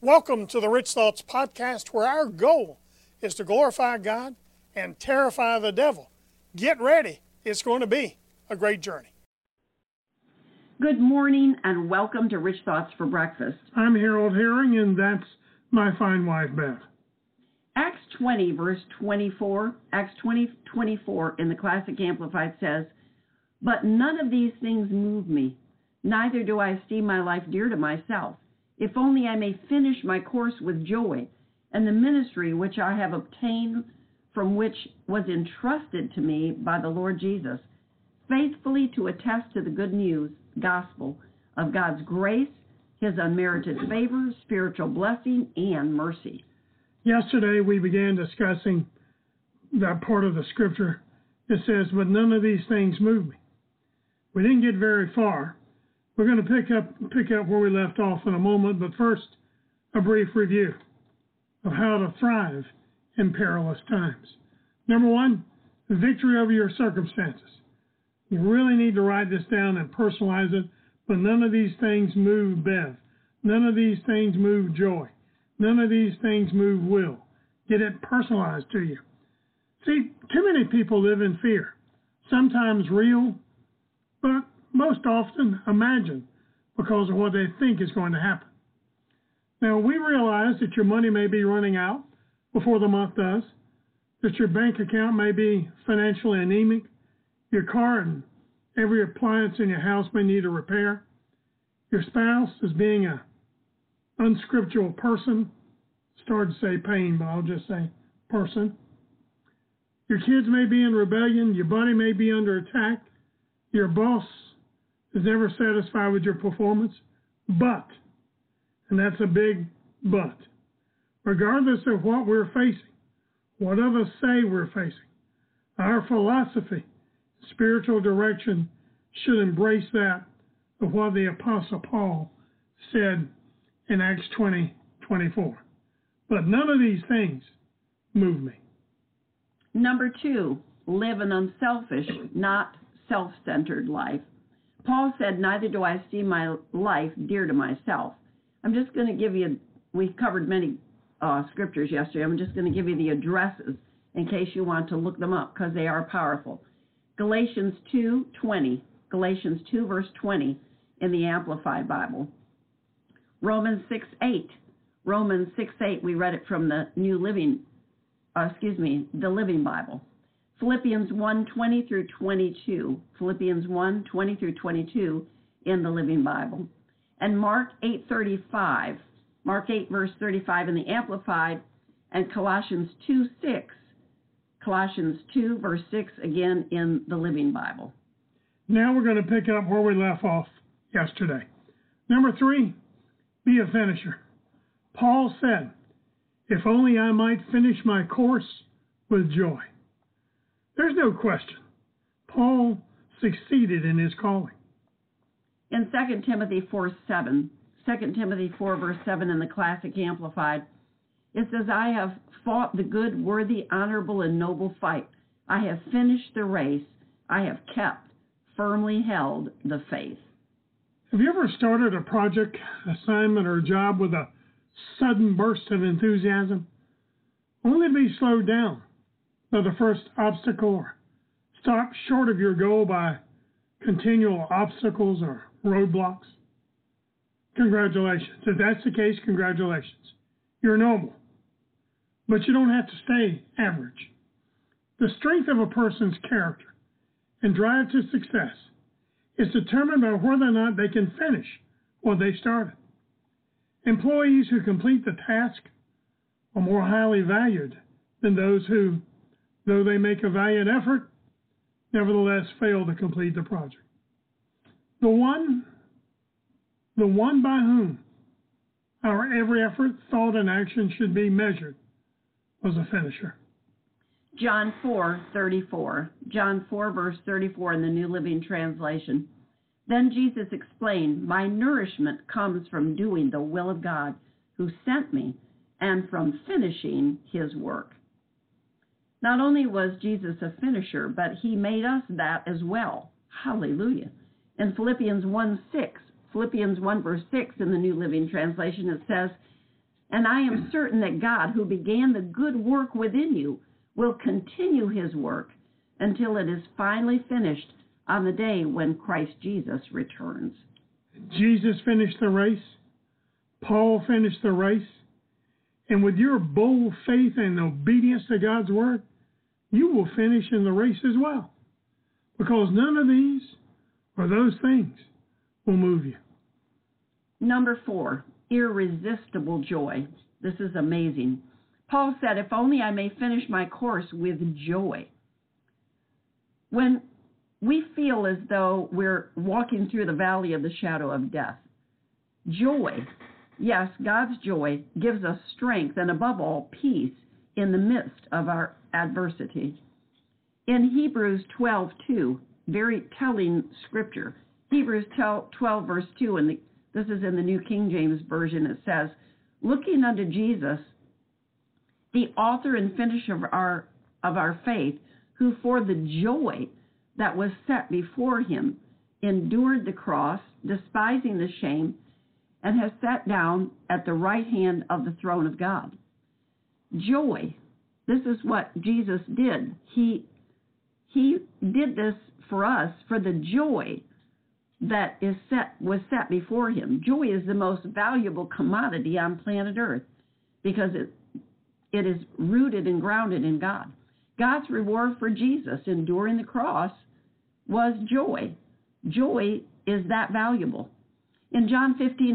Welcome to the Rich Thoughts Podcast, where our goal is to glorify God and terrify the devil. Get ready. It's going to be a great journey. Good morning and welcome to Rich Thoughts for Breakfast. I'm Harold Herring, and that's my fine wife, Beth. Acts 20, verse 24, Acts 20:24 in the Classic Amplified says, "But none of these things move me, neither do I esteem my life dear to myself, if only I may finish my course with joy, and the ministry which I have obtained from which was entrusted to me by the Lord Jesus, faithfully to attest to the good news, gospel, of God's grace, His unmerited favor, spiritual blessing, and mercy." Yesterday we began discussing that part of the scripture that says, "But none of these things move me." We didn't get very far. We're going to pick up where we left off in a moment, but first, a brief review of how to thrive in perilous times. Number one, victory over your circumstances. You really need to write this down and personalize it, but none of these things move Bev. None of these things move Joy. None of these things move Will. Get it personalized to you. See, too many people live in fear, sometimes real, but most often imagined because of what they think is going to happen. Now, we realize that your money may be running out before the month does, that your bank account may be financially anemic, your car and every appliance in your house may need a repair, your spouse is being an unscriptural person. Started to say pain, but I'll just say person. Your kids may be in rebellion, your body may be under attack, your boss is never satisfied with your performance, but, and that's a big but, regardless of what we're facing, what others say we're facing, our philosophy, spiritual direction should embrace that of what the Apostle Paul said in Acts 20:24. But none of these things move me. Number two, live an unselfish, not self-centered life. Paul said, "Neither do I esteem my life dear to myself." I'm just going to give you, we covered many scriptures yesterday. I'm just going to give you the addresses in case you want to look them up because they are powerful. Galatians 2:20, Galatians 2 verse 20 in the Amplified Bible. Romans 6:8, we read it from the the Living Bible. Philippians 1:20 through 22, Philippians 1:20 through 22 in the Living Bible. And Mark 8:35, Mark 8 verse 35 in the Amplified, and Colossians 2:6, Colossians 2 verse 6 again in the Living Bible. Now we're going to pick up where we left off yesterday. Number three, be a finisher. Paul said, "If only I might finish my course with joy." There's no question. Paul succeeded in his calling. In 2 Timothy 4:7, 2 Timothy 4 verse 7 in the Classic Amplified, it says, "I have fought the good, worthy, honorable, and noble fight. I have finished the race. I have kept, firmly held the faith." Have you ever started a project, assignment, or job with a sudden burst of enthusiasm, only to be slowed down by the first obstacle or stopped short of your goal by continual obstacles or roadblocks? Congratulations. If that's the case, congratulations. You're noble. But you don't have to stay average. The strength of a person's character and drive to success is determined by whether or not they can finish what they started. Employees who complete the task are more highly valued than those who, though they make a valiant effort, nevertheless fail to complete the project. The one by whom our every effort, thought, and action should be measured was a finisher. John 4:34, John 4 verse 34 in the New Living Translation. Then Jesus explained, "My nourishment comes from doing the will of God who sent me and from finishing his work." Not only was Jesus a finisher, but he made us that as well. Hallelujah. In Philippians 1 verse 6 in the New Living Translation, it says, And I am certain that God, who began the good work within you, will continue his work until it is finally finished on the day when Christ Jesus returns. Jesus finished the race. Paul finished the race. And with your bold faith and obedience to God's word, you will finish in the race as well. Because none of these or those things will move you. Number 4, irresistible joy. This is amazing. Paul said, if only I may finish my course with joy. When we feel as though we're walking through the valley of the shadow of death, joy, yes, God's joy, gives us strength and above all peace in the midst of our adversity. In Hebrews 12:2, very telling scripture, Hebrews 12 verse 2, and this is in the New King James Version, it says, looking unto Jesus, the author and finisher of our faith, who for the joy that was set before him endured the cross, despising the shame, and has sat down at the right hand of the throne of God. Joy. This is what Jesus did. He did this for us for the joy that was set before him. Joy is the most valuable commodity on planet Earth because it is rooted and grounded in God. God's reward for Jesus enduring the cross was joy. Joy is that valuable. In John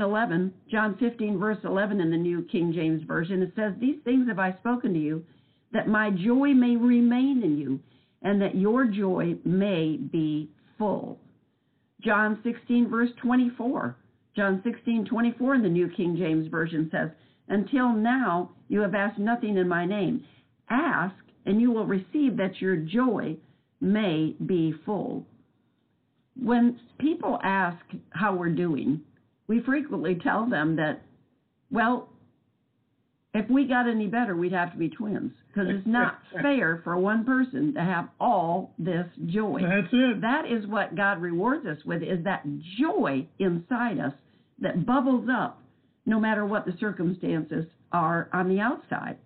15 verse 11 in the New King James Version, it says, these things have I spoken to you, that my joy may remain in you, and that your joy may be full. John 16 verse 24. John 16:24 in the New King James Version says, until now you have asked nothing in my name. Ask, and you will receive, that your joy may be full. When people ask how we're doing, we frequently tell them that, well, if we got any better, we'd have to be twins, because it's not fair for one person to have all this joy. That's it. That is what God rewards us with, is that joy inside us that bubbles up no matter what the circumstances are on the outside.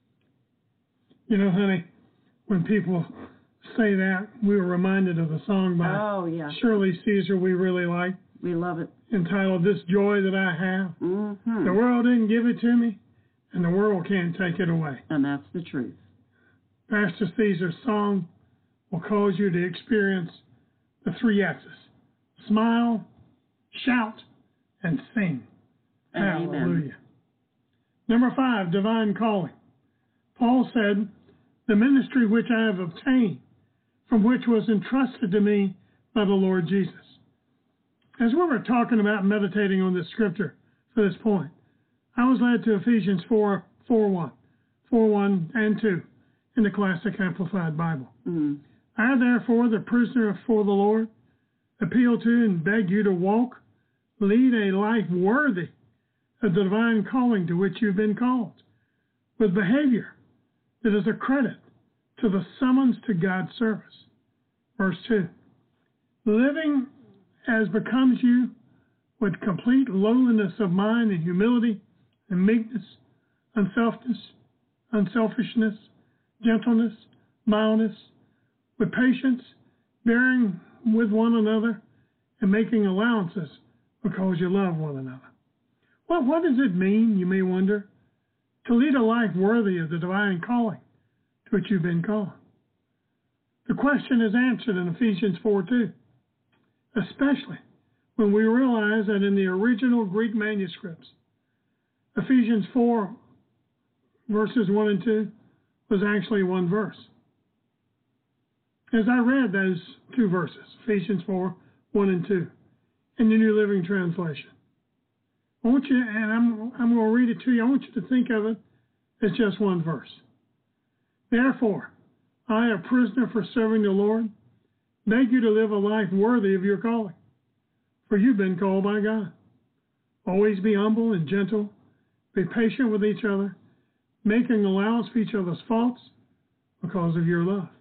You know, honey, when people say that, we were reminded of the song by Shirley Caesar we really like. We love it. Entitled, This Joy That I Have. Mm-hmm. The world didn't give it to me, and the world can't take it away. And that's the truth. Pastor Caesar's song will cause you to experience the 3 S's. Smile, shout, and sing. Amen. Hallelujah. Number 5, divine calling. Paul said, the ministry which I have obtained, from which was entrusted to me by the Lord Jesus. As we were talking about meditating on this scripture for this point, I was led to Ephesians 4:1 and 2 in the Classic Amplified Bible. Mm-hmm. I, therefore, the prisoner for the Lord, appeal to and beg you to lead a life worthy of the divine calling to which you've been called, with behavior that is a credit to the summons to God's service. Verse 2, living as becomes you with complete lowliness of mind and humility and meekness, unselfishness, gentleness, mildness, with patience, bearing with one another, and making allowances because you love one another. Well, what does it mean, you may wonder, to lead a life worthy of the divine calling to which you've been called? The question is answered in Ephesians 4:2, especially when we realize that in the original Greek manuscripts, Ephesians 4 verses 1 and 2 was actually one verse. As I read those 2 verses, Ephesians 4, 1 and 2, in the New Living Translation, I want you, and I'm going to read it to you, I want you to think of it as just one verse. Therefore, I, a prisoner for serving the Lord, beg you to live a life worthy of your calling, for you've been called by God. Always be humble and gentle, be patient with each other, making allowance for each other's faults because of your love.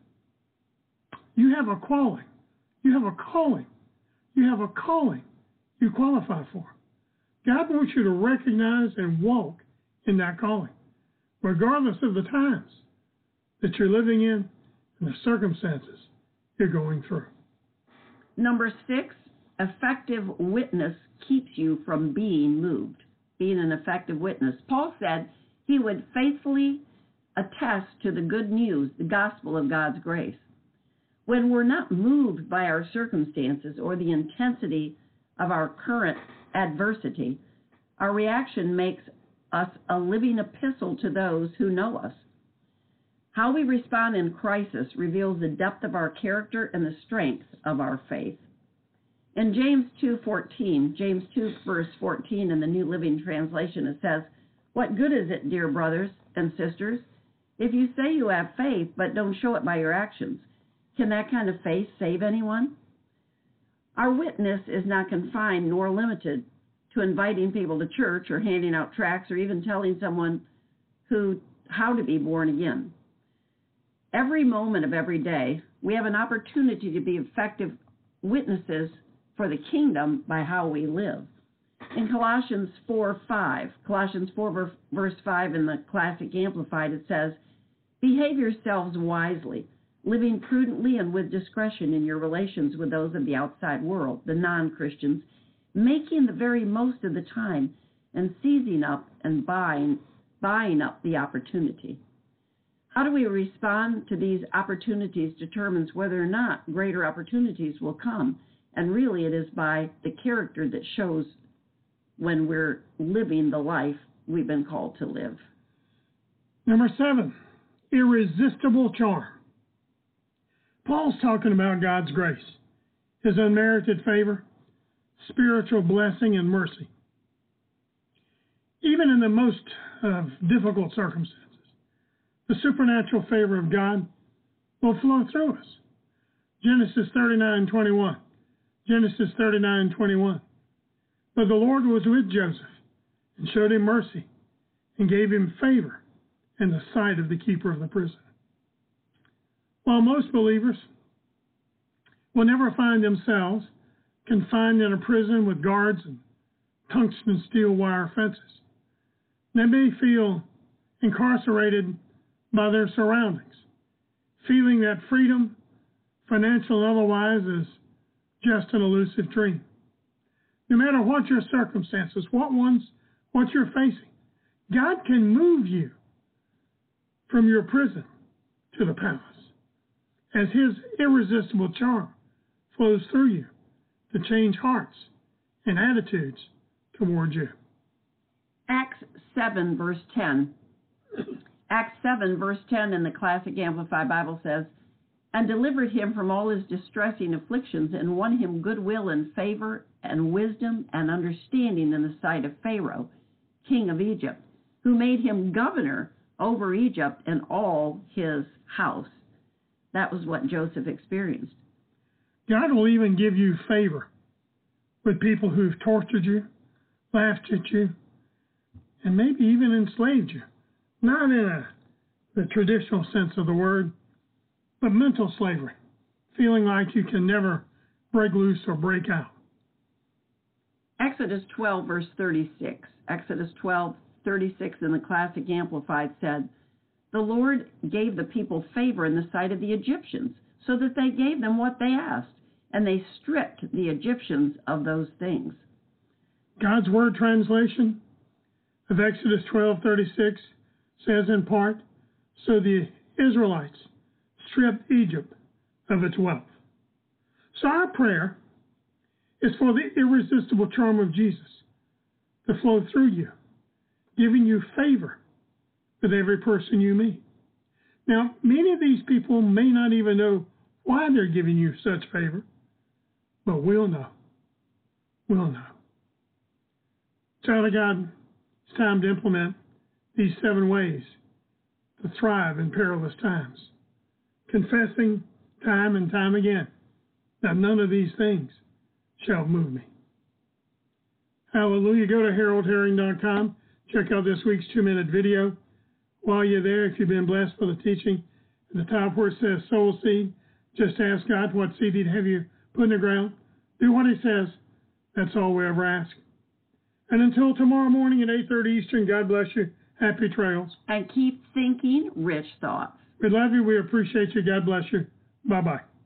You have a calling. You have a calling. You have a calling you qualify for. God wants you to recognize and walk in that calling, regardless of the times that you're living in and the circumstances you're going through. Number 6, effective witness keeps you from being moved. Being an effective witness. Paul said he would faithfully attest to the good news, the gospel of God's grace. When we're not moved by our circumstances or the intensity of our current adversity, our reaction makes us a living epistle to those who know us. How we respond in crisis reveals the depth of our character and the strength of our faith. In James 2 verse 14 in the New Living Translation, it says, "What good is it, dear brothers and sisters, if you say you have faith but don't show it by your actions? Can that kind of faith save anyone?" Our witness is not confined nor limited to inviting people to church or handing out tracts or even telling someone how to be born again. Every moment of every day, we have an opportunity to be effective witnesses for the kingdom by how we live. In Colossians 4 verse 5 in the Classic Amplified, it says, "Behave yourselves wisely, living prudently and with discretion in your relations with those of the outside world, the non-Christians, making the very most of the time and seizing up and buying up the opportunity." How do we respond to these opportunities determines whether or not greater opportunities will come. And really it is by the character that shows when we're living the life we've been called to live. Number 7, irresistible charm. Paul's talking about God's grace, his unmerited favor, spiritual blessing, and mercy. Even in the most difficult circumstances, the supernatural favor of God will flow through us. Genesis 39:21. Genesis 39:21. "But the Lord was with Joseph and showed him mercy and gave him favor in the sight of the keeper of the prison." While most believers will never find themselves confined in a prison with guards and tungsten steel wire fences, they may feel incarcerated by their surroundings, feeling that freedom, financial and otherwise, is just an elusive dream. No matter what your circumstances, what you're facing, God can move you from your prison to the palace as his irresistible charm flows through you to change hearts and attitudes towards you. Acts 7 verse 10. Acts 7 verse 10 in the Classic Amplified Bible says, "And delivered him from all his distressing afflictions, and won him goodwill and favor and wisdom and understanding in the sight of Pharaoh, king of Egypt, who made him governor over Egypt and all his house." That was what Joseph experienced. God will even give you favor with people who've tortured you, laughed at you, and maybe even enslaved you. Not in the traditional sense of the word, but mental slavery, feeling like you can never break loose or break out. Exodus 12, verse 36. Exodus 12:36 in the Classic Amplified said, "The Lord gave the people favor in the sight of the Egyptians, so that they gave them what they asked, and they stripped the Egyptians of those things." God's Word translation of Exodus 12:36 says in part, "So the Israelites stripped Egypt of its wealth." So our prayer is for the irresistible charm of Jesus to flow through you, giving you favor with every person you meet. Now, many of these people may not even know why they're giving you such favor, but we'll know. We'll know. Child of God, it's time to implement these 7 ways to thrive in perilous times, confessing time and time again that none of these things shall move me. Hallelujah. Go to haroldherring.com. Check out this week's 2-minute video. While you're there, if you've been blessed by the teaching, at the top where it says soul seed, just ask God what seed he'd have you put in the ground. Do what he says. That's all we ever ask. And until tomorrow morning at 8:30 Eastern, God bless you. Happy trails. And keep thinking rich thoughts. We love you. We appreciate you. God bless you. Bye-bye.